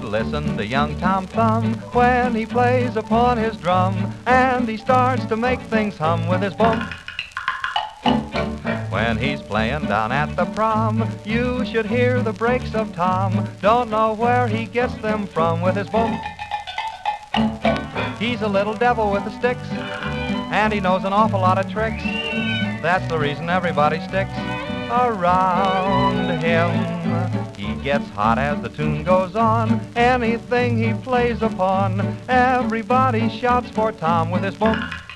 listen to young Tom Thumb when he plays upon his drum, and he starts to make things hum with his boom. When he's playing down at the prom, you should hear the breaks of Tom. Don't know where he gets them from with his boom. He's a little devil with the sticks, and he knows an awful lot of tricks. That's the reason everybody sticks around him. He gets hot as the tune goes on. Anything he plays upon, everybody shouts for Tom with his boom.